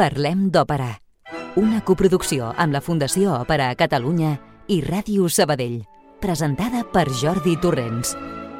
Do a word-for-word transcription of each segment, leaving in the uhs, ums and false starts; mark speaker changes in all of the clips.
Speaker 1: Parlem d'Òpera, una coproducció amb la Fundació Òpera a Catalunya i Ràdio Sabadell, presentada per Jordi Torrents.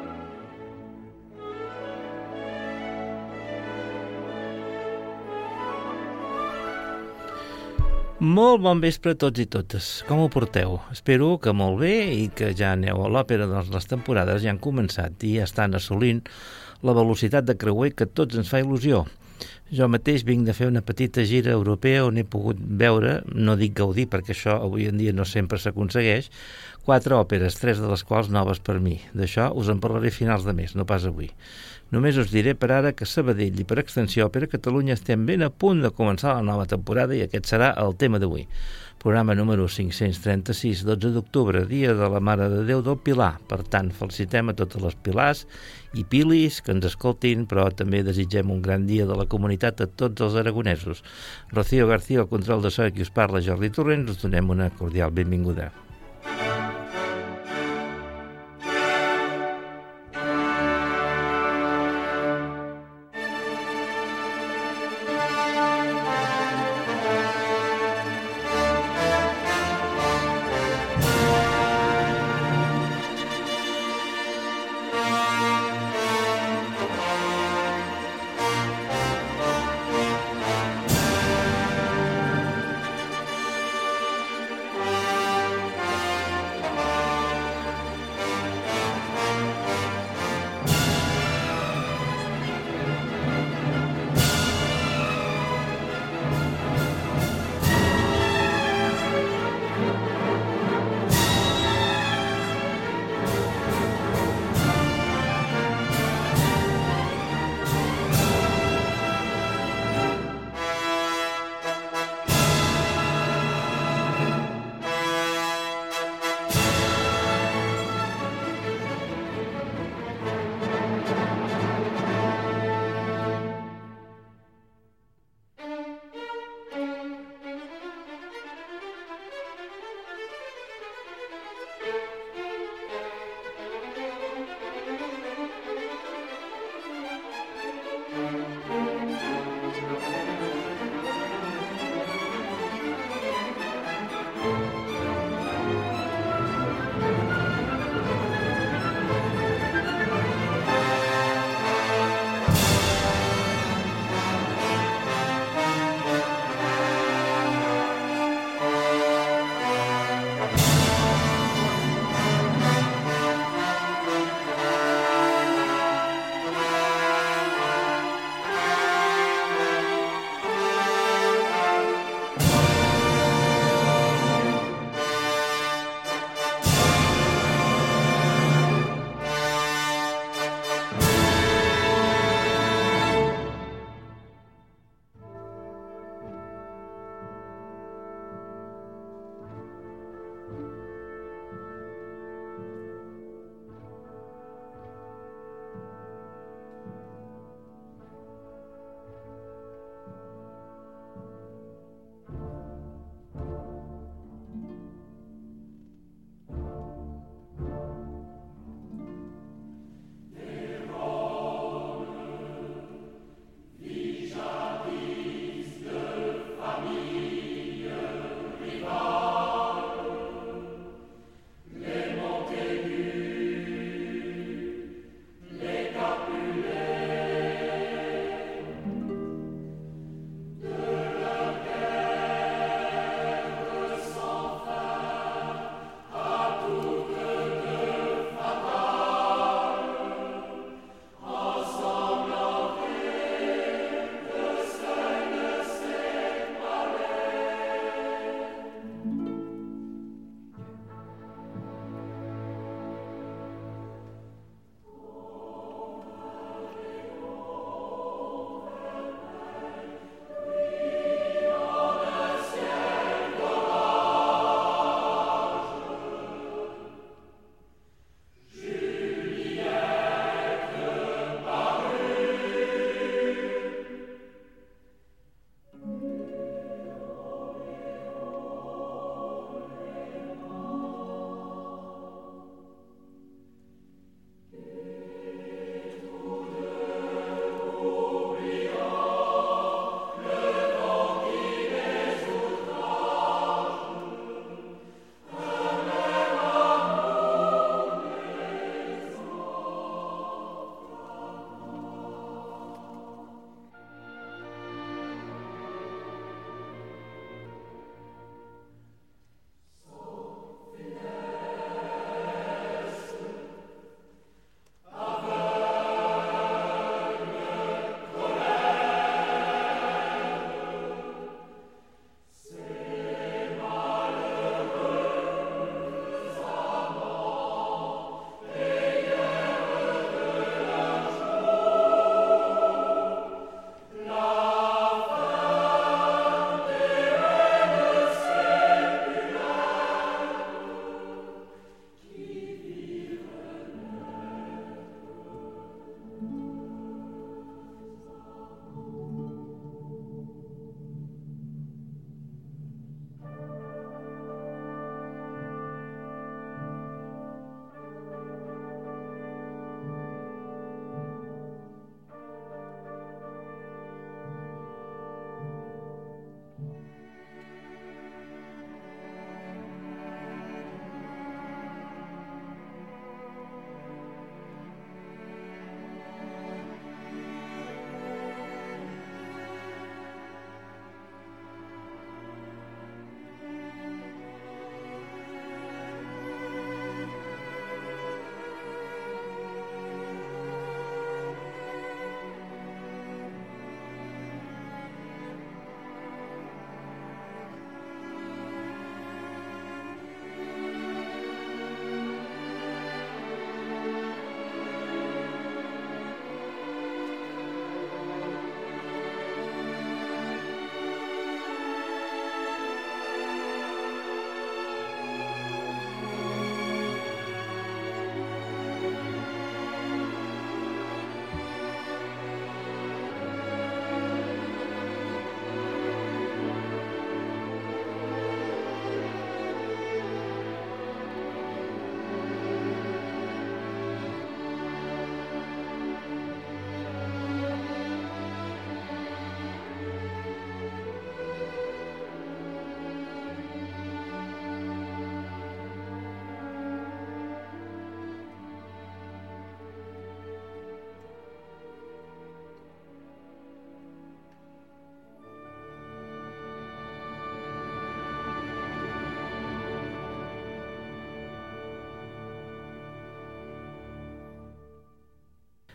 Speaker 2: Molt bon vespre a tots i totes. Com ho porteu? Espero que molt bé i que ja aneu a l'òpera, doncs les temporades ja han començat i ja estan assolint la velocitat de creuer que a tots ens fa il·lusió. Jo mateix vinc de fer una petita gira europea on he pogut veure, no dic gaudir perquè això avui en dia no sempre s'aconsegueix, quatre òperes, tres de les quals noves per mi. D'això us en parlaré a finals de mes, no pas avui. Només us diré per ara que Sabadell i per extensió Òpera Catalunya estem ben a punt de començar la nova temporada i aquest serà el tema d'avui. Programa número cinc-cents trenta-sis, dotze d'octubre, dia de la Mare de Déu del Pilar. Per tant, felicitem a totes les Pilars i Pilis que ens escoltin, però també desitgem un gran dia de la comunitat a tots els aragonesos. Rocío García, el control de so, qui us parla, Jordi Torrents, us donem una cordial benvinguda.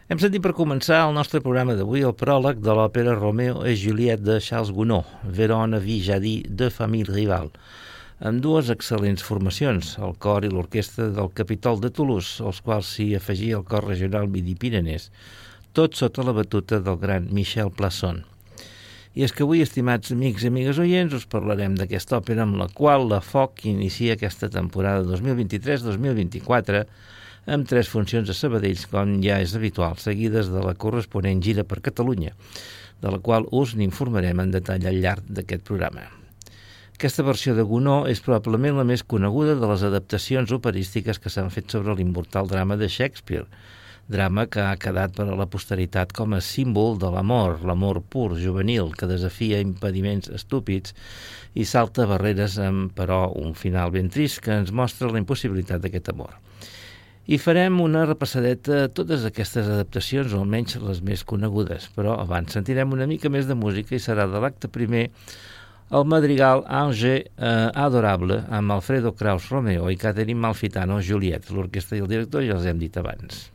Speaker 2: Hem sentit per començar el nostre programa d'avui el pròleg de l'òpera Romeo et Juliette de Charles Gounod, Verona Vijadi de Famille Rival, amb dues excel·lents formacions, el cor i l'orquestra del Capitol de Toulouse, als quals s'hi afegia el cor regional Midi-Pyrénées, tot sota la batuta del gran Michel Plasson. I és que avui, estimats amics i amigues oients, us parlarem d'aquesta òpera amb la qual la Foc inicia aquesta temporada dos mil vint-i-tres dos mil vint-i-quatre amb tres funcions a Sabadell, com ja és habitual, seguides de la corresponent gira per Catalunya, de la qual us n'informarem en detall al llarg d'aquest programa. Aquesta versió de Gounod és probablement la més coneguda de les adaptacions operístiques que s'han fet sobre l'immortal drama de Shakespeare, drama que ha quedat per a la posteritat com a símbol de l'amor, l'amor pur, juvenil, que desafia impediments estúpids i salta barreres amb, però, un final ben trist que ens mostra la impossibilitat d'aquest amor. I farem una repassadeta a totes aquestes adaptacions, o almenys les més conegudes, però abans sentirem una mica més de música i serà de l'acte primer el madrigal Ange eh, Adorable amb Alfredo Kraus Romeo i Catherine Malfitano Juliette. L'orquestra i el director ja els hem dit abans.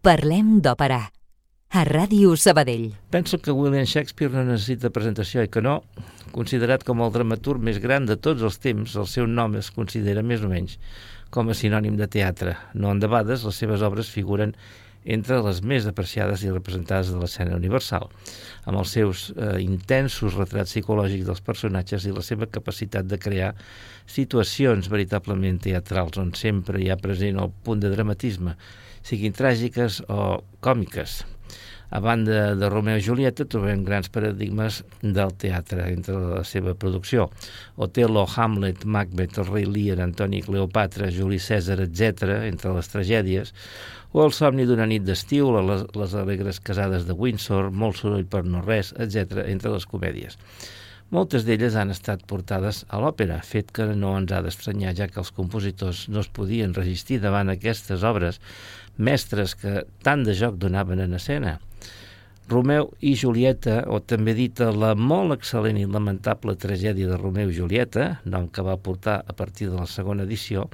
Speaker 1: Parlem d'òpera, a Ràdio Sabadell.
Speaker 2: Penso que William Shakespeare no necessita presentació i que no, considerat com el dramaturg més gran de tots els temps, el seu nom es considera més o menys com a sinònim de teatre. No endebades, les seves obres figuren entre les més apreciades i representades de l'escena universal, amb els seus eh, intensos retrats psicològics dels personatges i la seva capacitat de crear situacions veritablement teatrals on sempre hi ha present el punt de dramatisme, siguin tràgiques o còmiques. A banda de Romeo i Julieta trobem grans paradigmes del teatre entre la seva producció. Otello, Hamlet, Macbeth, el rei Lear, Antoni Cleopatra, Juli Cèsar, etcètera, entre les tragèdies, o El somni d'una nit d'estiu, les, les alegres casades de Windsor, Molt soroll per no res, etcètera, entre les comèdies. Moltes d'elles han estat portades a l'òpera, fet que no ens ha d'estranyar, ja que els compositors no es podien resistir davant aquestes obres mestres que tant de joc donaven en escena. Romeu i Julieta, o també dita la molt excel·lent i lamentable tragèdia de Romeu i Julieta, nom que va portar a partir de la segona edició,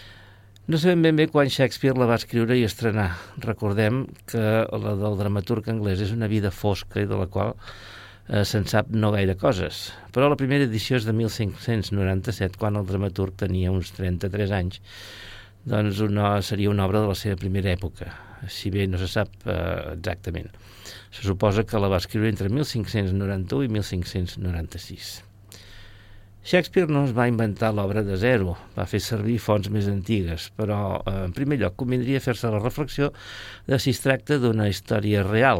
Speaker 2: no sabem ben bé quan Shakespeare la va escriure i estrenar. Recordem que la del dramaturg anglès és una vida fosca i de la qual eh, se'n sap no gaire coses. Però la primera edició és de mil cinc-cents noranta-set, quan el dramaturg tenia uns trenta-tres anys, doncs una, seria una obra de la seva primera època, si bé no se sap eh, exactament. Se suposa que la va escriure entre mil cinc-cents noranta-u i mil cinc-cents noranta-sis. Shakespeare no es va inventar l'obra de zero, va fer servir fonts més antigues, però eh, en primer lloc convindria fer-se la reflexió de si es tracta d'una història real.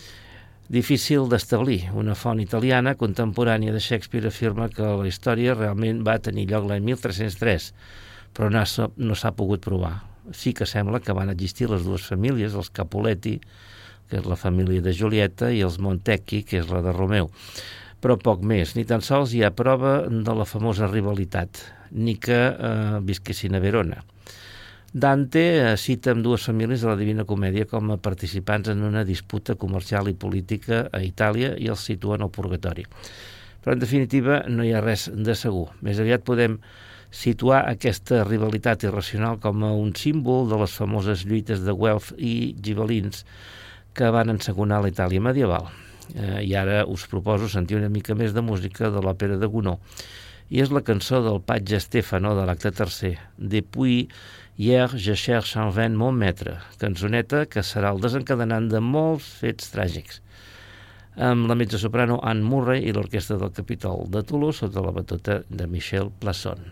Speaker 2: Difícil d'establir. Una font italiana contemporània de Shakespeare afirma que la història realment va tenir lloc l'any mil tres-cents tres, però no s'ha, no s'ha pogut provar. Sí que sembla que van existir les dues famílies, els Capuletti, que és la família de Julieta, i els Montecchi, que és la de Romeu. Però poc més, ni tan sols hi ha prova de la famosa rivalitat, ni que eh, visquessin a Verona. Dante eh, cita amb dues famílies de la Divina Comèdia com a participants en una disputa comercial i política a Itàlia i els situa en el purgatori. Però en definitiva no hi ha res de segur. Més aviat podem situar aquesta rivalitat irracional com a un símbol de les famoses lluites de Güelf i Gibel·lins que van ensegonar la Itàlia medieval. Eh, I ara us proposo sentir una mica més de música de l'òpera de Gounod. I és la cançó del patge Stefano de l'acte tercer, Depuis hier je cherche en vain mon maître, cançoneta que serà el desencadenant de molts fets tràgics, amb la mezzosoprano Anne Murray i l'orquestra del Capitol de Toulouse sota la batuta de Michel Plasson.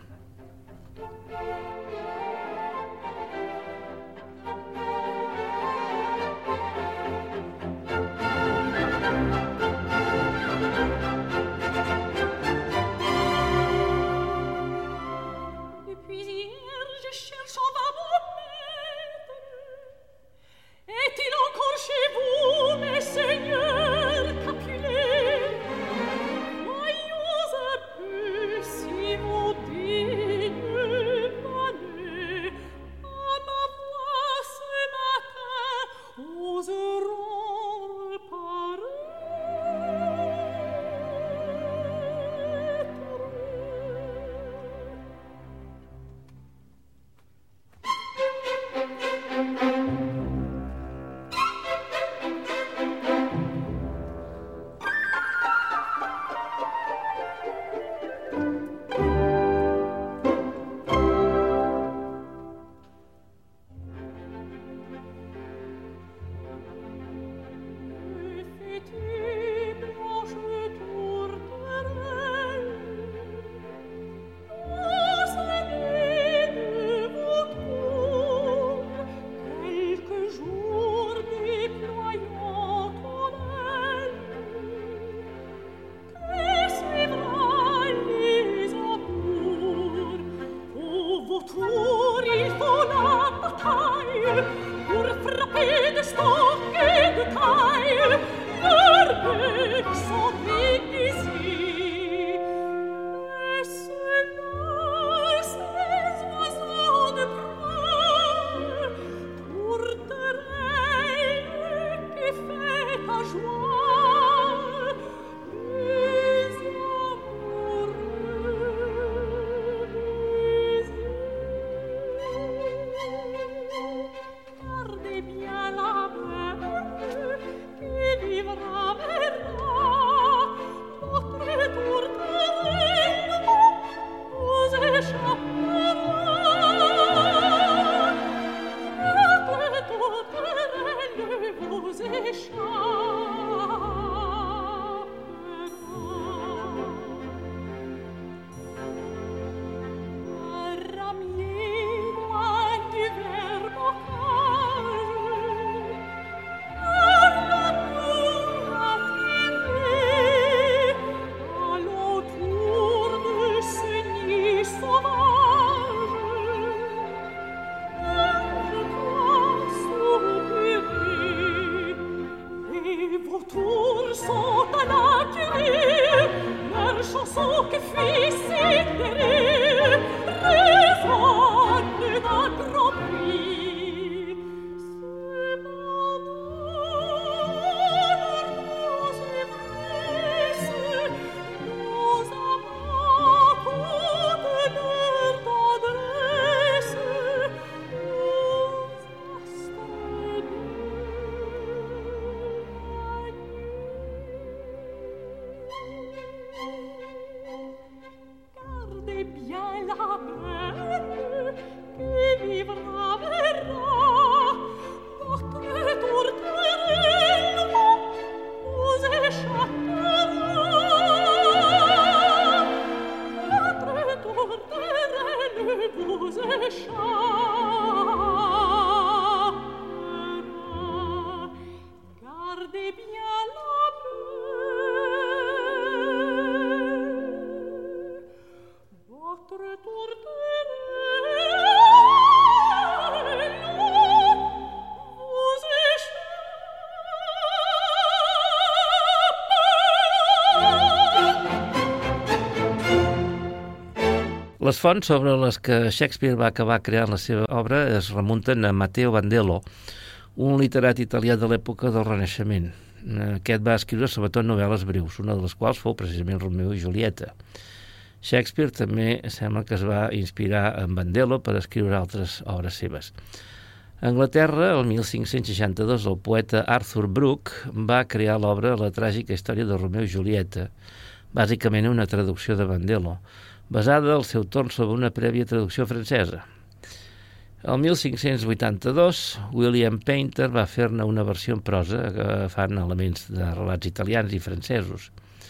Speaker 3: Voyons un peu si vous dites
Speaker 2: Les fonts sobre les que Shakespeare va acabar creant la seva obra es remunten a Matteo Bandello, un literat italià de l'època del Renaixement. Aquest va escriure sobretot novel·les breus, una de les quals fou precisament Romeo i Julieta. Shakespeare també sembla que es va inspirar en Bandello per escriure altres obres seves. A Anglaterra, el mil cinc-cents seixanta-dos, el poeta Arthur Brooke va crear l'obra La tràgica història de Romeo i Julieta, bàsicament una traducció de Bandello, basada al seu torn sobre una prèvia traducció francesa. El mil cinc-cents vuitanta-dos, William Painter va fer-ne una versió en prosa agafant elements de relats italians i francesos.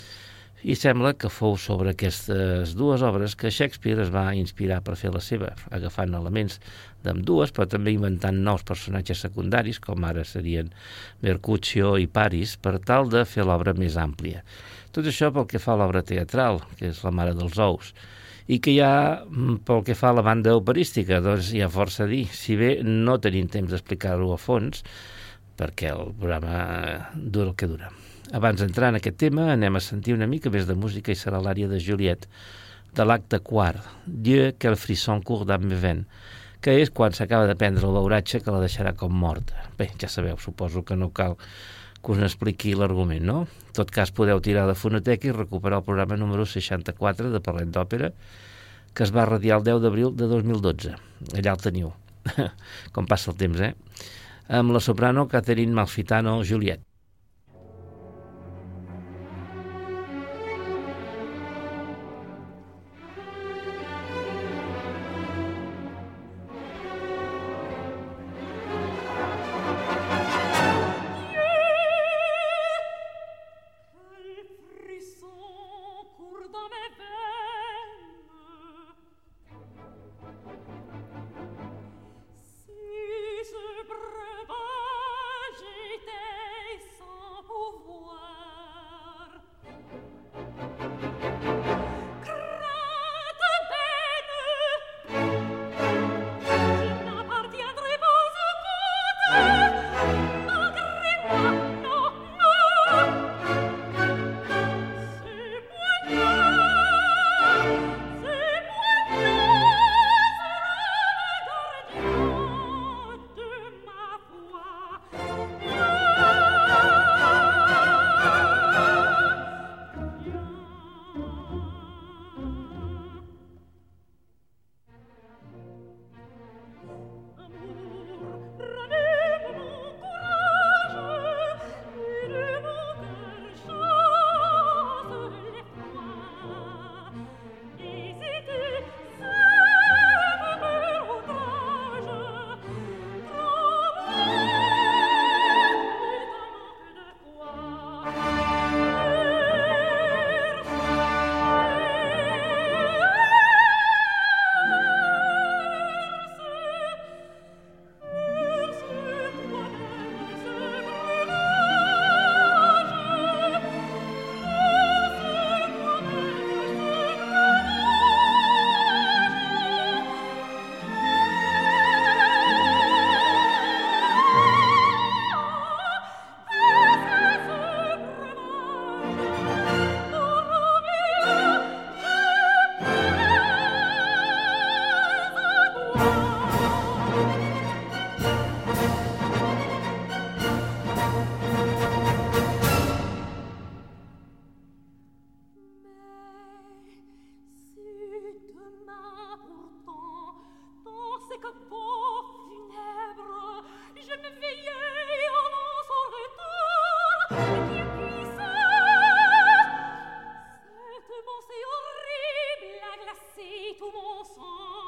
Speaker 2: I sembla que fou sobre aquestes dues obres que Shakespeare es va inspirar per fer la seva, agafant elements d'ambdues, però també inventant nous personatges secundaris, com ara serien Mercutio i Paris, per tal de fer l'obra més àmplia. Tot això pel que fa a l'obra teatral, que és La mare dels ous, i que ja, pel que fa a la banda operística, doncs hi ha força a dir, si bé no tenim temps d'explicar-ho a fons, perquè el programa dura el que dura. Abans d'entrar en aquest tema, anem a sentir una mica més de música i serà l'ària de Juliette, de l'acte quart, Dieu quel frisson court dans mes veines, que és quan s'acaba de prendre el beuratge que la deixarà com morta. Bé, ja sabeu, suposo que no cal que us n'expliqui l'argument, no? En tot cas, podeu tirar de fonoteca i recuperar el programa número seixanta-quatre de Parlem d'Òpera, que es va radiar el deu d'abril de dos mil dotze. Allà el teniu. Com passa el temps, eh? Amb la soprano Catherine Malfitano Juliette.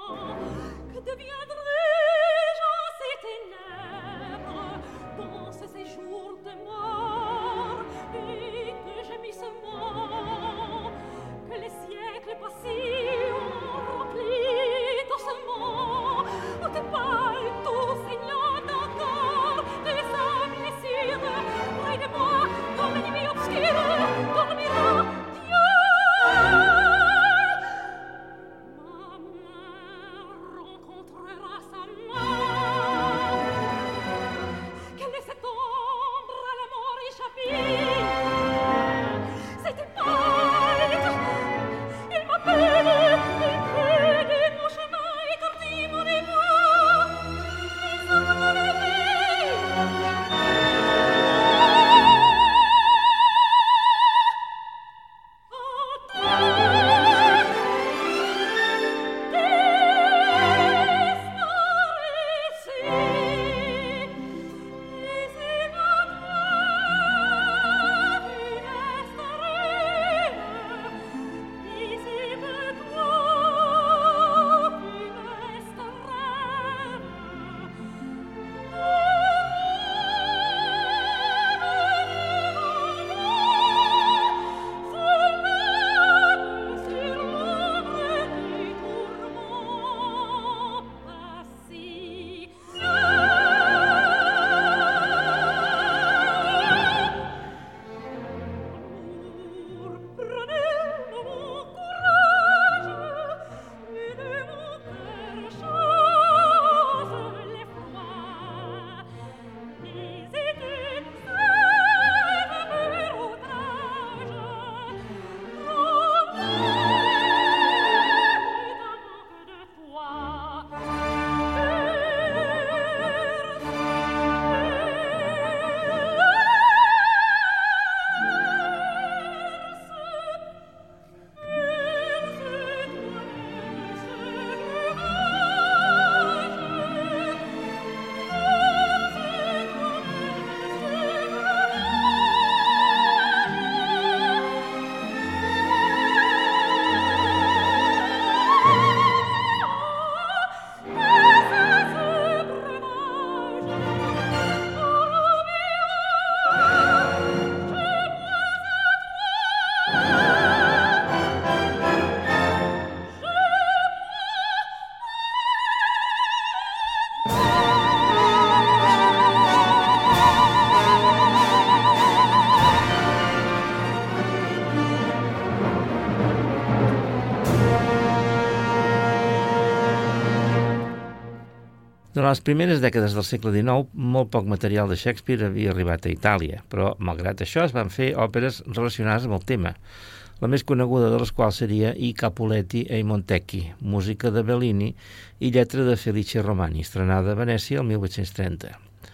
Speaker 2: Durant les primeres dècades del segle dinou, molt poc material de Shakespeare havia arribat a Itàlia, però, malgrat això, es van fer òperes relacionades amb el tema, la més coneguda de les quals seria I Capuletti e i Montecchi, música de Bellini i lletra de Felice Romani, estrenada a Venècia el mil vuit-cents trenta.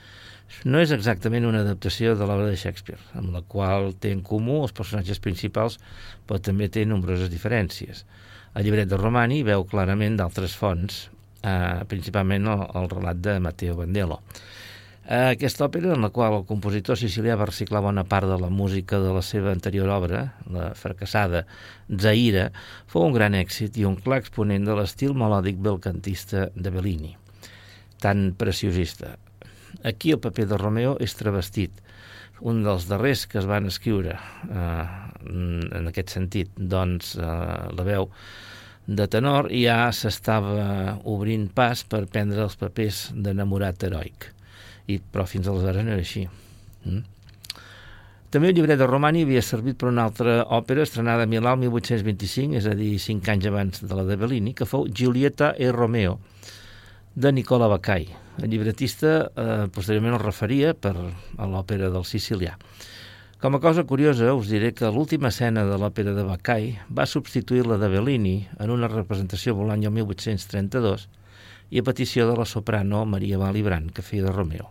Speaker 2: No és exactament una adaptació de l'obra de Shakespeare, amb la qual té en comú els personatges principals, però també té nombroses diferències. El llibret de Romani veu clarament d'altres fonts, eh, principalment el, el relat de Matteo Bandello. Eh, aquesta òpera, en la qual el compositor sicilià va reciclar bona part de la música de la seva anterior obra, la fracassada Zaire, fou un gran èxit i un clar exponent de l'estil melòdic belcantista de Bellini, tan preciosista. Aquí el paper de Romeo és travestit, un dels darrers que es van escriure eh, en aquest sentit, doncs eh, la veu de tenor ja s'estava obrint pas per prendre els papers d'enamorat heroic, i, però fins aleshores no era així. Mm? També el llibret de Romani havia servit per una altra òpera estrenada a Milà el mil vuit-cents vint-i-cinc, és a dir, cinc anys abans de la de Bellini, que fou Giulietta e Romeo, de Nicola Baccai. El llibretista eh, posteriorment el referia per a l'òpera del sicilià. Com a cosa curiosa, us diré que l'última escena de l'òpera de Baccai va substituir la de Bellini en una representació l'any mil vuit-cents trenta-dos i a petició de la soprano Maria Malibran, que feia de Romeo.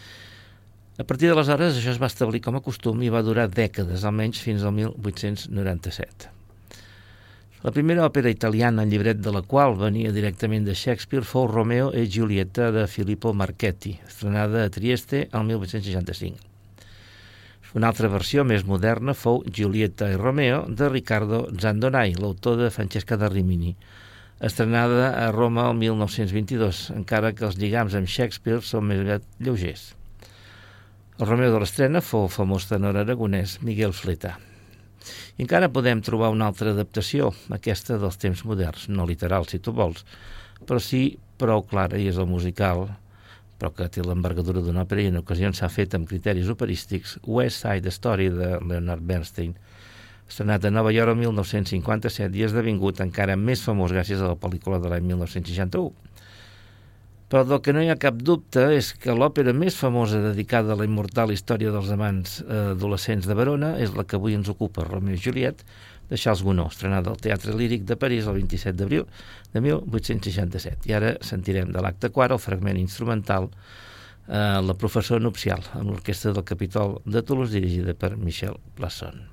Speaker 2: A partir d'aleshores, això es va establir com a costum i va durar dècades, almenys fins al mil vuit-cents noranta-set. La primera òpera italiana en llibret de la qual venia directament de Shakespeare fou Romeo e Giulietta de Filippo Marchetti, estrenada a Trieste el mil vuit-cents seixanta-cinc. Una altra versió més moderna fou Giulietta e Romeo de Riccardo Zandonai, l'autor de Francesca da Rimini, estrenada a Roma el mil nou-cents vint-i-dos, encara que els lligams amb Shakespeare són més aviat lleugers. El Romeo de l'estrena fou el famós tenor aragonès Miguel Fleta. I encara podem trobar una altra adaptació, aquesta dels temps moderns, no literal, si tu vols, però sí prou clara, i és el musical, però que té l'envergadura d'una òpera i en ocasions s'ha fet amb criteris operístics, West Side Story de Leonard Bernstein, estrenat a Nova York el mil nou-cents cinquanta-set i esdevingut encara més famós gràcies a la pel·lícula de l'any mil nou-cents seixanta-u. Però del que no hi ha cap dubte és que l'òpera més famosa dedicada a la immortal història dels amants adolescents de Verona és la que avui ens ocupa, Romeo i Juliet, de Charles Gounod, estrenada al Teatre Líric de París el vint-i-set d'abril de mil vuit-cents seixanta-set. I ara sentirem de l'acte quart el fragment instrumental eh, La professora nupcial, amb l'orquestra del Capitol de Toulouse, dirigida per Michel Plasson.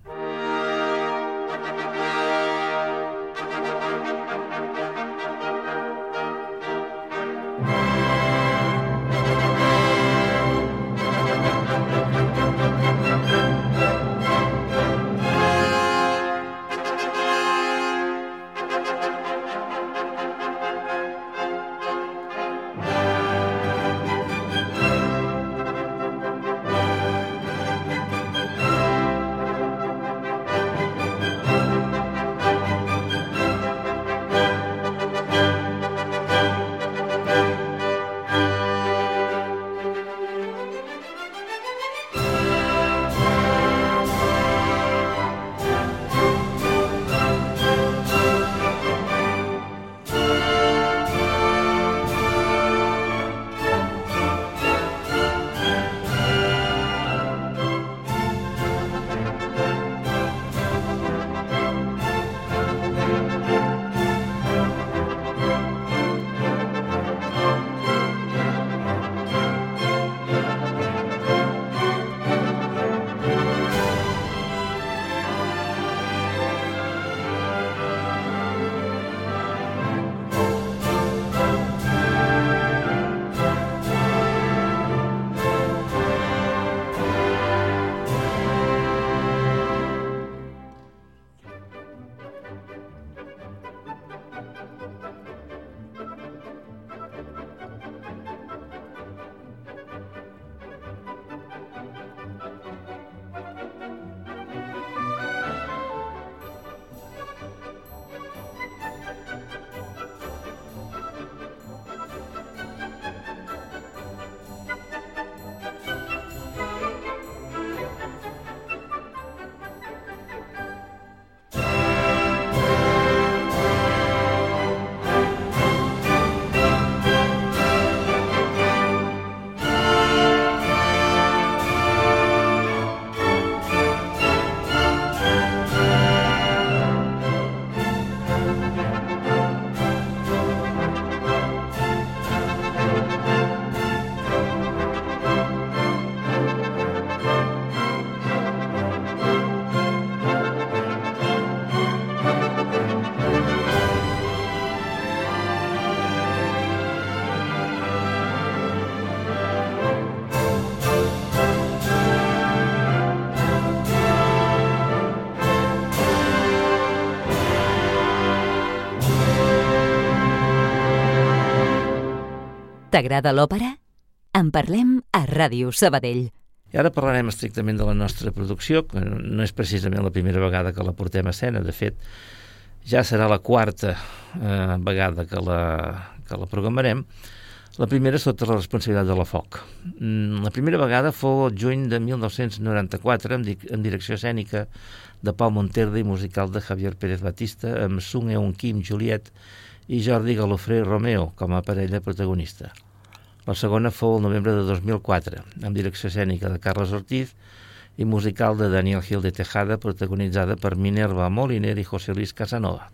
Speaker 1: T'agrada l'òpera? En parlem a Ràdio Sabadell.
Speaker 2: I ara parlarem estrictament de la nostra producció, que no és precisament la primera vegada que la portem a escena. De fet, ja serà la quarta eh, vegada que la, que la programarem. La primera sota la responsabilitat de la Foc. La primera vegada fou el juny de mil nou-cents noranta-quatre, amb, di amb direcció escènica de Pau Monterde i musical de Javier Pérez Batista, amb Sung Eun Kim, Juliet, i Jordi Galofré, Romeo, com a parella protagonista. La segona fou el novembre de dos mil quatre, amb direcció escènica de Carles Ortiz i musical de Daniel Gil de Tejada, protagonitzada per Minerva Moliner i José Luis Casanova.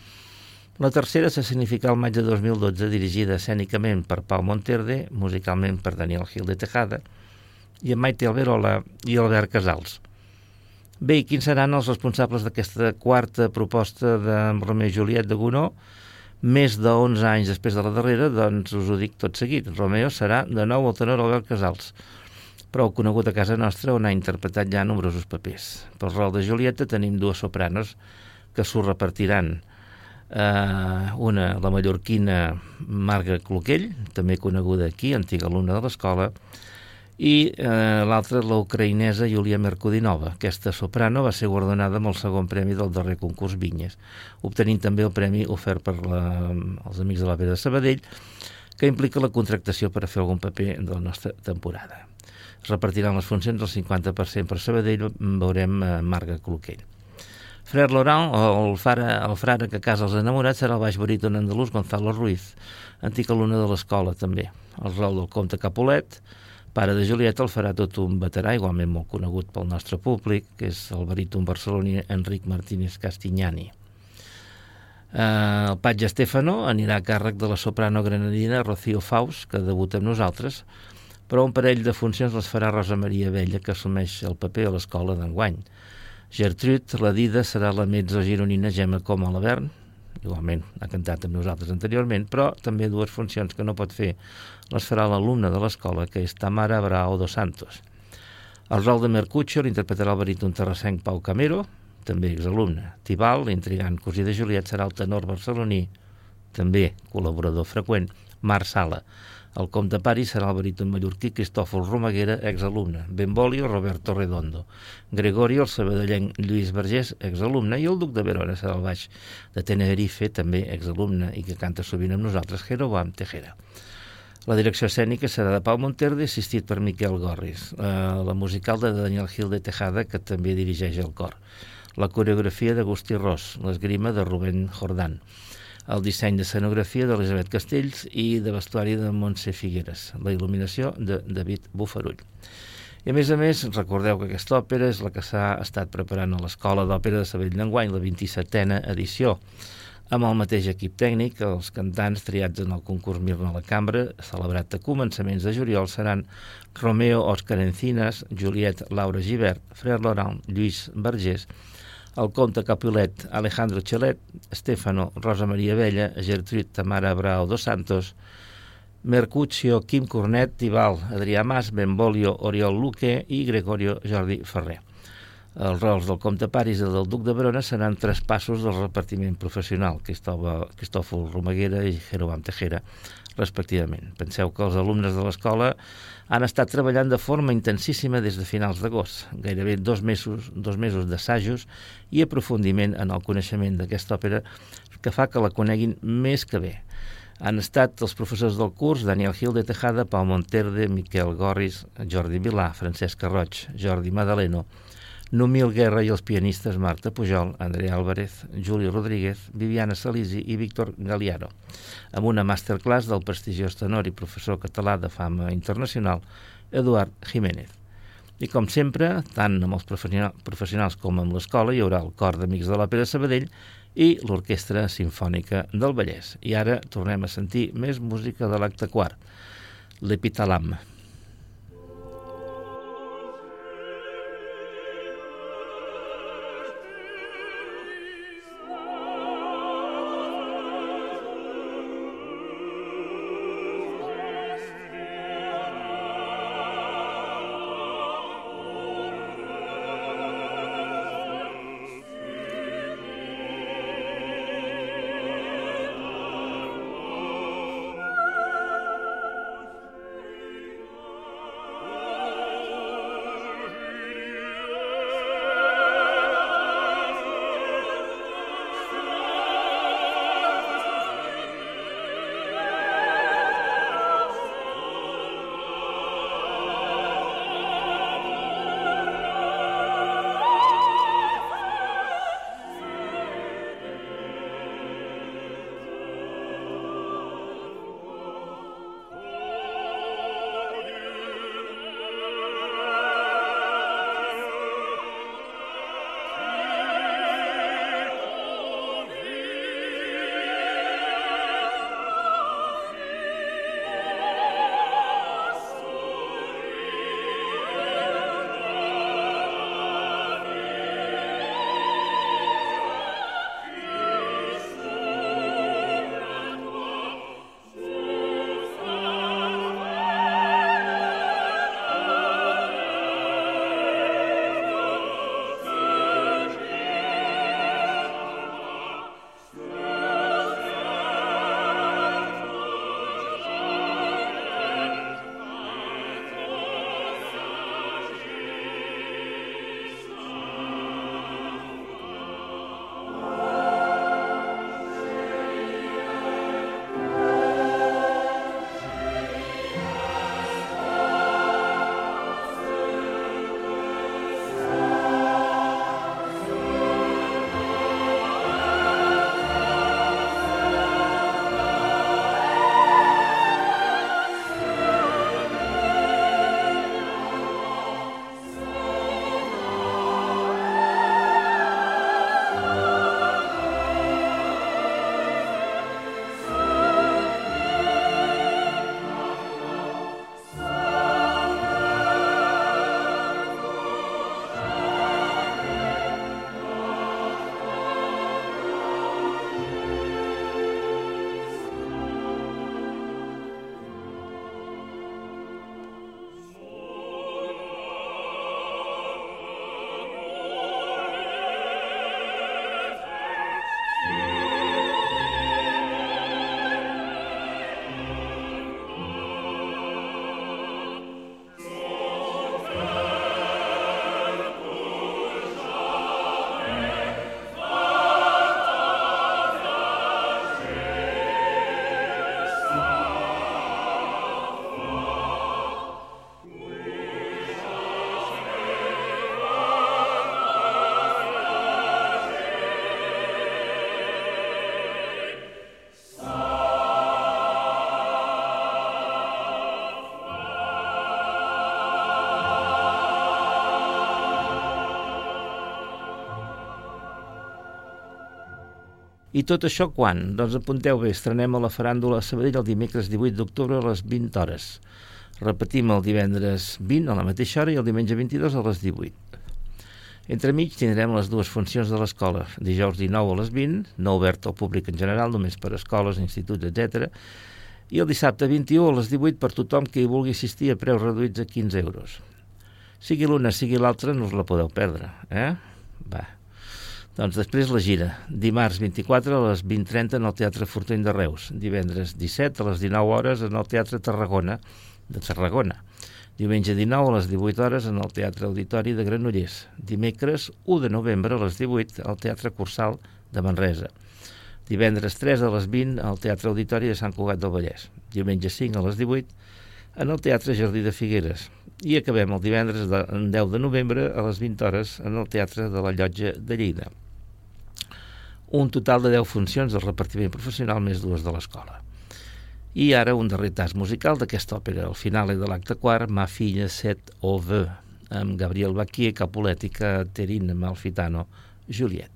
Speaker 2: La tercera se significa el maig de dos mil dotze, dirigida escènicament per Pau Monterde, musicalment per Daniel Gil de Tejada, i amb Maite Alberola i Albert Casals. Bé, i quins seran els responsables d'aquesta quarta proposta de Romeo i Juliet de Gounod? Més d'onze anys després de la darrera, doncs us ho dic tot seguit. Romeo serà de nou el tenor Albert Casals, prou conegut a casa nostra, on ha interpretat ja nombrosos papers. Pel rol de Julieta tenim dues sopranos que s'ho repartiran. Uh, una, la mallorquina Marga Cloquell, també coneguda aquí, antiga alumna de l'escola, i uh, l'altra, la ucraïnesa Yulia Merkudinova. Aquesta soprano va ser guardonada amb el segon premi del darrer concurs Vinyes, obtenint també el premi ofert per la, els Amics de l'Òpera de Sabadell, que implica la contractació per a fer algun paper de la nostra temporada. Es repartiran les funcions el cinquanta per cent per Sabadell, veurem uh, Marga Cloquell. Frère Laurent, o el frare, el frare que casa els enamorats, serà el baix baríton andalús Gonzalo Ruiz, antic alumne de l'escola també. El rol del comte Capulet, pare de Julieta, el farà tot un veterà, igualment molt conegut pel nostre públic, que és el baríton barceloní Enric Martínez Castignani. Uh, el patge Stefano anirà a càrrec de la soprano granadina Rocío Faus, que debuta amb nosaltres, però un parell de funcions les farà Rosa Maria Abella, que assumeix el paper a l'escola d'enguany. Gertrude, la dida, serà la mezzo-gironina Gemma Coma Lavern, igualment ha cantat amb nosaltres anteriorment, però també dues funcions que no pot fer les farà l'alumna de l'escola, que és Tamara Brao dos Santos. El rol de Mercutio l'interpretarà el baríton terrassenc Pau Camero, també exalumne. Tibal, l'intrigant cosí de Juliet, serà el tenor barceloní, també col·laborador freqüent, Marc Sala. El comte Pari serà el baríton mallorquí Cristòfol Romaguera, exalumne. Benvolio, Roberto Redondo. Gregorio, el sabadellenc Lluís Vergés, exalumne. I el duc de Verona serà el baix de Tenerife, també exalumne, i que canta sovint amb nosaltres, Jeroboam Tejera. La direcció escènica serà de Pau Monterde, assistit per Miquel Gorris. Uh, la musical de Daniel Gil de Tejada, que també dirigeix el cor. La coreografia d'Agustí Ros, l'esgrima de Rubén Jordán. El disseny d'escenografia d'Elisabet Castells i de vestuari de Montse Figueres, la il·luminació de David Bufarull. I a més a més, recordeu que aquesta òpera és la que s'ha estat preparant a l'Escola d'Òpera de Sabadell d'enguany, la vint-i-setena edició, amb el mateix equip tècnic. Els cantants triats en el concurs Mirna a la Cambra, celebrat a començaments de juliol, seran Romeo Òscar Encinas, Juliet Laura Givert, Frère Laurent Lluís Vergés, el comte Capulet Alejandro Chelet, Stefano Rosa Maria Abella, Gertrude Tamara Brao dos Santos, Mercutio Quim Cornet, Tibal Adrià Mas, Benvolio Oriol Luque i Gregorio Jordi Ferrer. Els rols del comte Paris i del duc de Verona seran tres passos del repartiment professional, Cristòfol Romaguera i Jeroboam Tejera, respectivament. Penseu que els alumnes de l'escola han estat treballant de forma intensíssima des de finals d'agost, gairebé dos mesos, dos mesos d'assajos i aprofundiment en el coneixement d'aquesta òpera, que fa que la coneguin més que bé. Han estat els professors del curs Daniel Gil de Tejada, Pau Monterde, Miquel Gorris, Jordi Vilà, Francesca Roig, Jordi Madaleno, Numil Guerra i els pianistes Marta Pujol, Andrea Álvarez, Juli Rodríguez, Viviana Salisi i Víctor Galiano, amb una masterclass del prestigiós tenor i professor català de fama internacional, Eduard Jiménez. I com sempre, tant amb els professionals com amb l'escola, hi haurà el cor d'Amics de l'Òpera de Sabadell i l'Orquestra Simfònica del Vallès. I ara tornem a sentir més música de l'acte quart, l'Epitalam. I tot això quan? Doncs apunteu bé, estrenem a la Faràndula a Sabadell el dimecres divuit d'octubre a les vint hores. Repetim el divendres vint a la mateixa hora i el diumenge vint-i-dos a les divuit. Entremig tindrem les dues funcions de l'escola. Dijous dinou a les vint, no obert al públic en general, només per escoles, instituts, etcètera. I el dissabte vint-i-u a les divuit per tothom que hi vulgui assistir a preus reduïts a quinze euros. Sigui l'una, sigui l'altra, no us la podeu perdre, eh? Va. Doncs després la gira. Dimarts vint-i-quatre a les vint trenta en el Teatre Fortuny de Reus. Divendres disset a les dinou hores en el Teatre Tarragona de Tarragona. Diumenge dinou a les divuit hores en el Teatre Auditori de Granollers. Dimecres u de novembre a les divuit al Teatre Cursal de Manresa. Divendres tres a les vint al Teatre Auditori de Sant Cugat del Vallès. Diumenge cinc a les divuit en el Teatre Jardí de Figueres. I acabem el divendres de, deu de novembre a les vint hores en el Teatre de la Llotja de Lleida. Un total de deu funcions del repartiment professional més dues de l'escola. I ara un darrer tas musical d'aquesta òpera, al final de l'acte quart, Ma filla set o ve, amb Gabriel Bacquier, Capuletti, Caterina Malfitano, Juliet.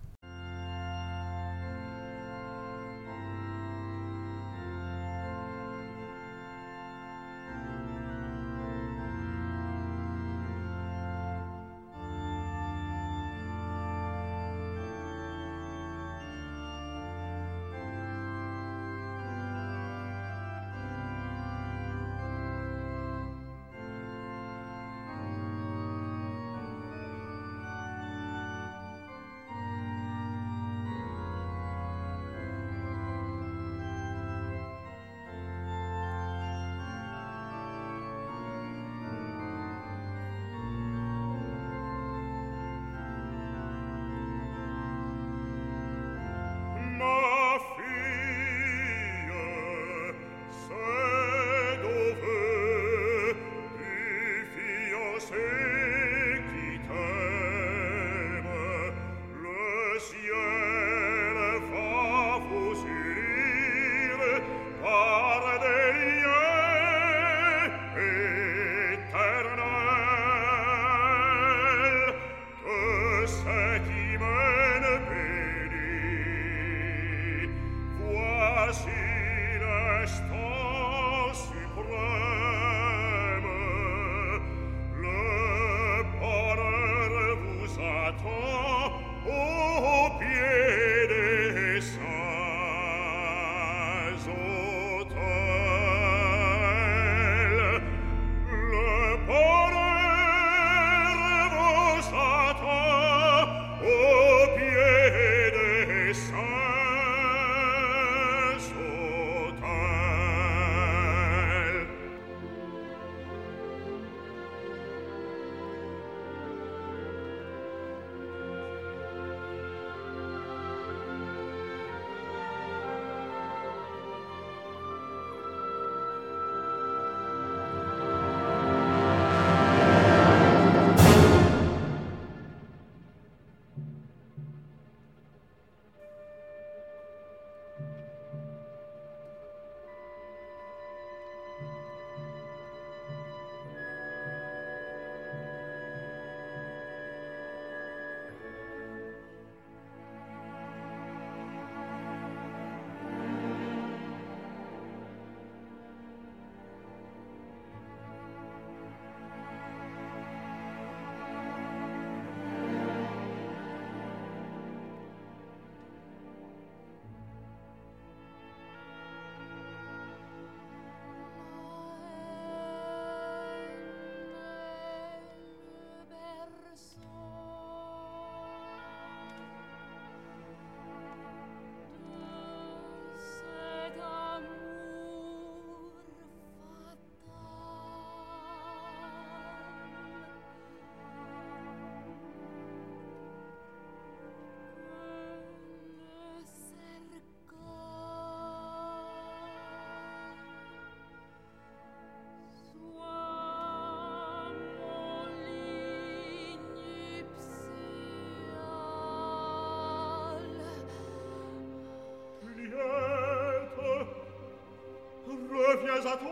Speaker 3: reviens à toi.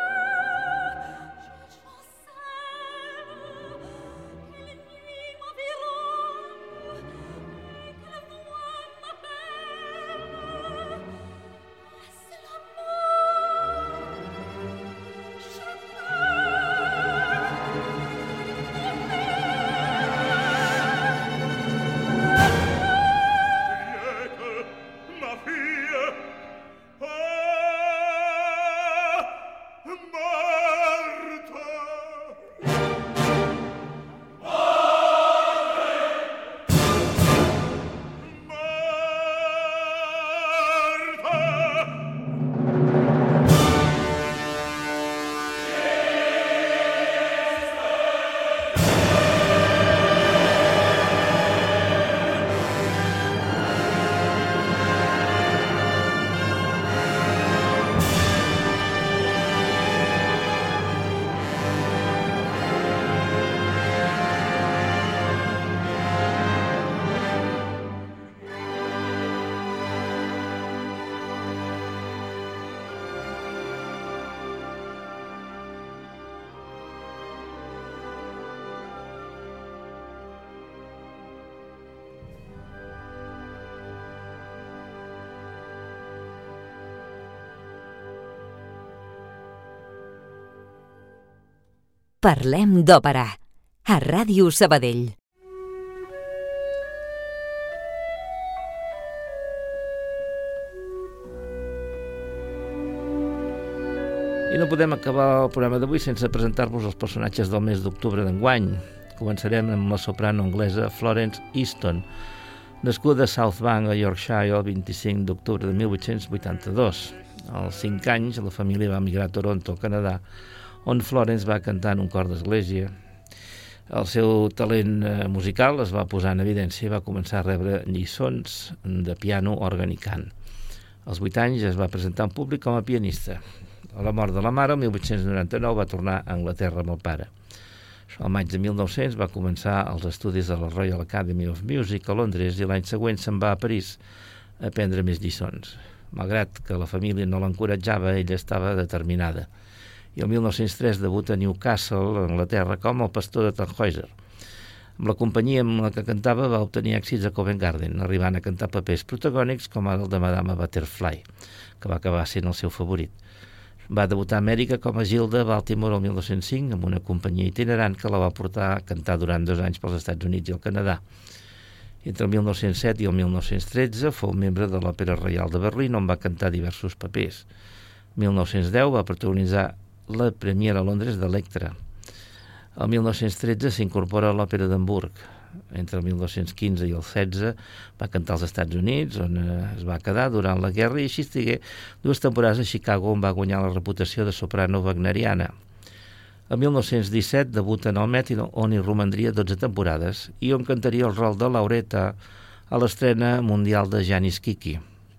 Speaker 4: Je chancelle, quelle nuit m'avait
Speaker 1: Parlem d'òpera, a Ràdio Sabadell.
Speaker 2: I no podem acabar el programa d'avui sense presentar-vos els personatges del mes d'octubre d'enguany. Començarem amb la soprano anglesa Florence Easton, nascuda a South Bank, a Yorkshire, el vint-i-cinc d'octubre de mil vuit-cents vuitanta-dos. Als cinc anys, la família va emigrar a Toronto, Canadà, on Florence va cantar en un cor d'església. El seu talent musical es va posar en evidència i va començar a rebre lliçons de piano, òrgan i cant. Als vuit anys es va presentar en públic com a pianista. A la mort de la mare, el mil vuit-cents noranta-nou, va tornar a Anglaterra amb el pare. Al maig de mil nou-cents va començar els estudis a la Royal Academy of Music a Londres i l'any següent se'n va a París a prendre més lliçons. Malgrat que la família no l'encoratjava, ella estava determinada. I el mil nou-cents tres debuta a Newcastle, a Anglaterra, com el pastor de Tannhäuser. Amb la companyia amb la que cantava va obtenir èxits a Covent Garden, arribant a cantar papers protagònics com el de Madame Butterfly, que va acabar sent el seu favorit. Va debutar a Amèrica com a Gilda a Baltimore el mil nou-cents cinc amb una companyia itinerant que la va portar a cantar durant dos anys pels Estats Units i el Canadà. Entre el mil nou-cents set i el mil nou-cents tretze fou membre de l'Òpera Reial de Berlín, on va cantar diversos papers. El mil nou-cents deu va protagonitzar la premiera a Londres d'Electra. El mil nou-cents tretze s'incorpora a l'Òpera d'Hamburg. Entre el mil dos-cents quinze i el setze va cantar als Estats Units, on es va quedar durant la guerra, i així estigué dues temporades a Chicago, on va guanyar la reputació de soprano wagneriana. El mil nou-cents disset debuta en el Met, on hi romandria dotze temporades, i on cantaria el rol de Lauretta a l'estrena mundial de Janis Kiki.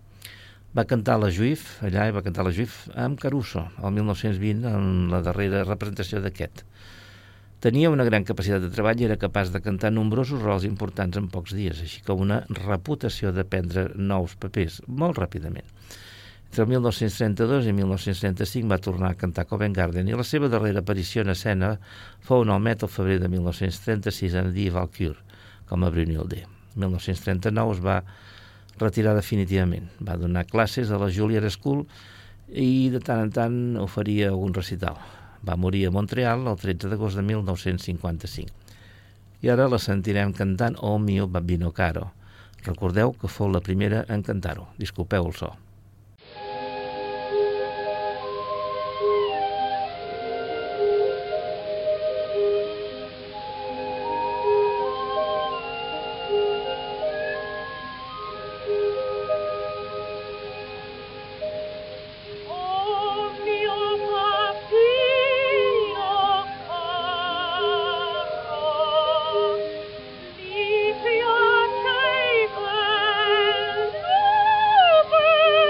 Speaker 2: Va cantar la Juif, allà i va cantar la Juif amb Caruso, el mil nou-cents vint, en la darrera representació d'aquest. Tenia una gran capacitat de treball i era capaç de cantar nombrosos rols importants en pocs dies, així com una reputació de prendre nous papers molt ràpidament. Entre el mil nou-cents trenta-dos i mil nou-cents trenta-cinc va tornar a cantar a Covent Garden i la seva darrera aparició en escena fou en el Met el febrer de mil nou-cents trenta-sis en Die Walküre, com a Brunhilde. El mil nou-cents trenta-nou es va retirar definitivament. Va donar classes a la Juilliard School i de tant en tant oferia algun recital. Va morir a Montreal el tretze d'agost de mil nou-cents cinquanta-cinc. I ara la sentirem cantant O mio babbino caro. Recordeu que fou la primera en cantar-ho. Disculpeu el so.
Speaker 3: Over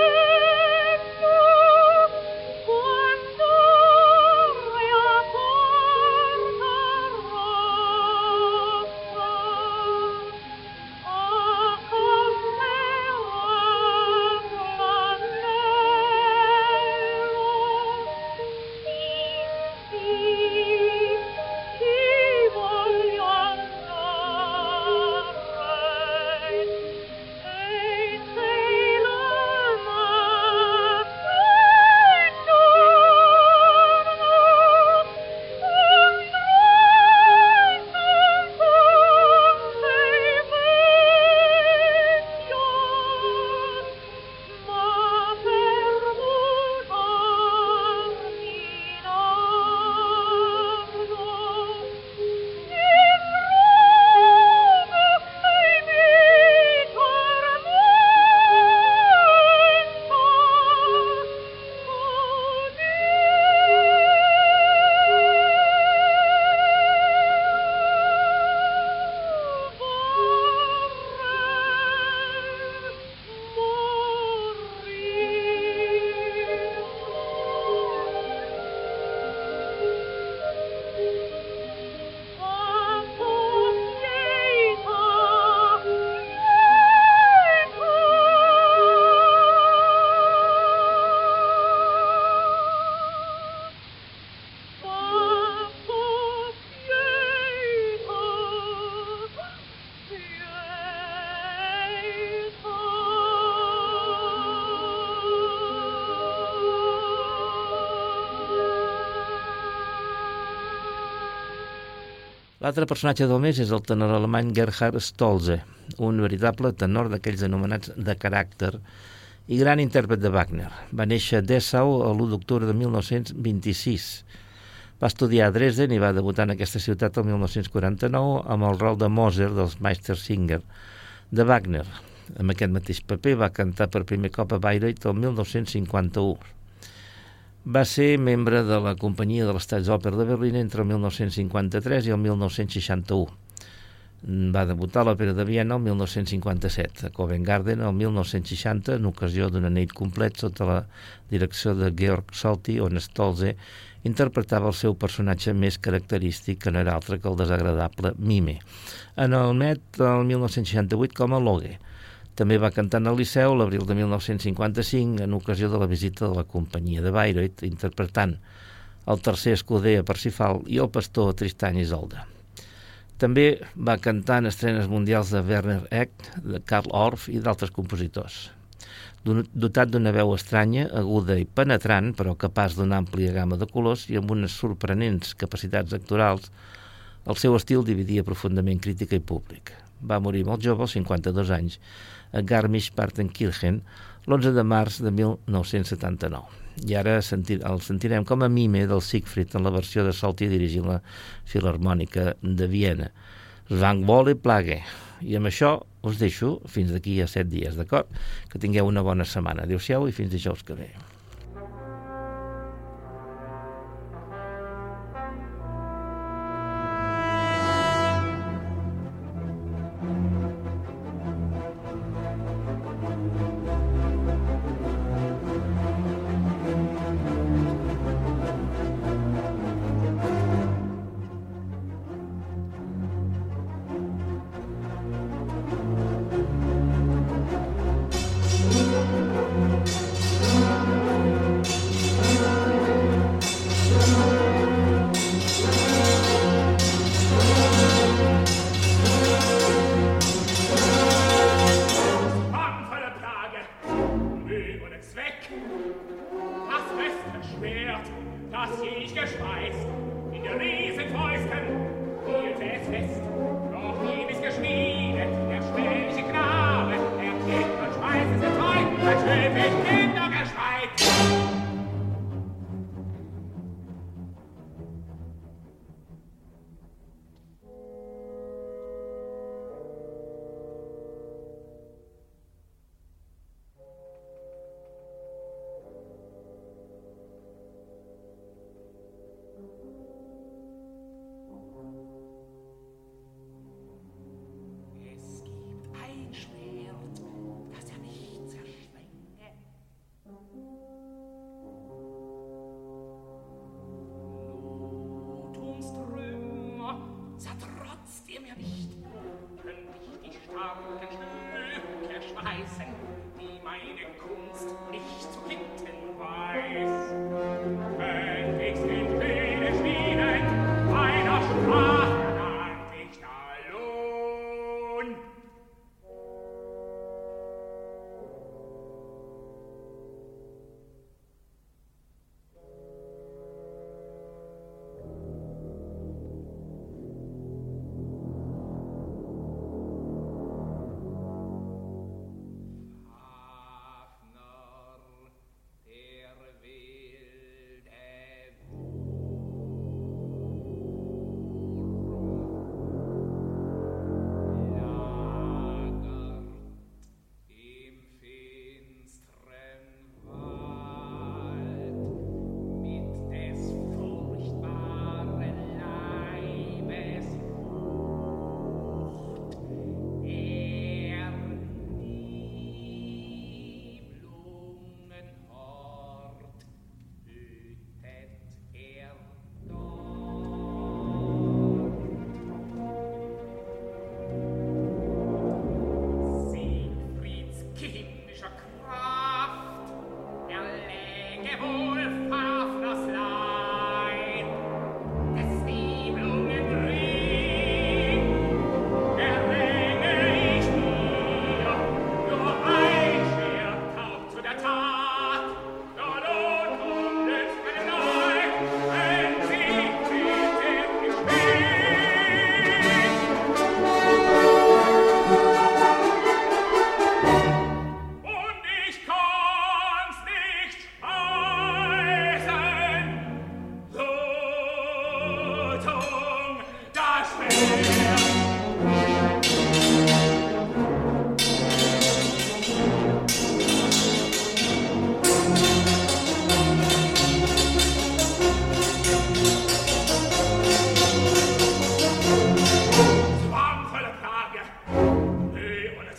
Speaker 2: L'altre personatge del mes és el tenor alemany Gerhard Stolze, un veritable tenor d'aquells anomenats de caràcter i gran intèrpret de Wagner. Va néixer a Dessau l'u d'octubre de mil nou-cents vint-i-sis. Va estudiar a Dresden i va debutar en aquesta ciutat el mil nou-cents quaranta-nou amb el rol de Moser dels Meistersinger de Wagner. Amb aquest mateix paper va cantar per primer cop a Bayreuth el mil nou-cents cinquanta-u. Va ser membre de la companyia de l'Staatsoper de Berlín entre el mil nou-cents cinquanta-tres i el mil nou-cents seixanta-u. Va debutar a l'Òpera de Viena el mil nou-cents cinquanta-set, a Covent Garden el mil nou-cents seixanta, en ocasió d'una nit complet sota la direcció de Georg Solti, on Stolze interpretava el seu personatge més característic, que no era altre que el desagradable Mime. En el Met el mil nou-cents seixanta-vuit com a Loge. També va cantar en el Liceu l'abril de mil nou-cents cinquanta-cinc en ocasió de la visita de la companyia de Bayreuth, interpretant el tercer escuder a Parsifal i el pastor Tristan i Isolde. També va cantar en estrenes mundials de Werner Eck, de Karl Orff i d'altres compositors. Dotat d'una veu estranya, aguda i penetrant, però capaç d'una àmplia gamma de colors i amb unes sorprenents capacitats actorals, el seu estil dividia profundament crítica i públic. Va morir molt jove, als cinquanta-dos anys, a Garmisch-Partenkirchen, l'onze de març de mil nou-cents setanta-nou. I ara sentir, el sentirem com a Mime del Siegfried en la versió de Solti dirigint la Filharmònica de Viena. Zwang Wolle Plage. I amb això us deixo fins d'aquí a set dies, d'acord? Que tingueu una bona setmana. Adéu-siau i fins dijous que ve.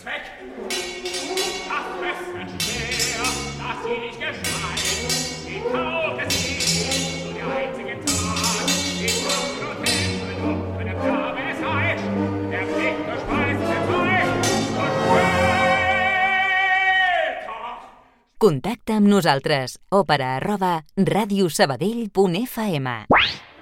Speaker 3: Zweck. Das Fressen schwer, das sie nicht geschneit, die taugt es nie, nur der einzige Tag, die Taugt und Händen, wenn der Knabe es heißt, der Blick verspeist der Zeit und später.
Speaker 1: Contacta amb nosaltres. Òpera arroba radiosabadell punt f m.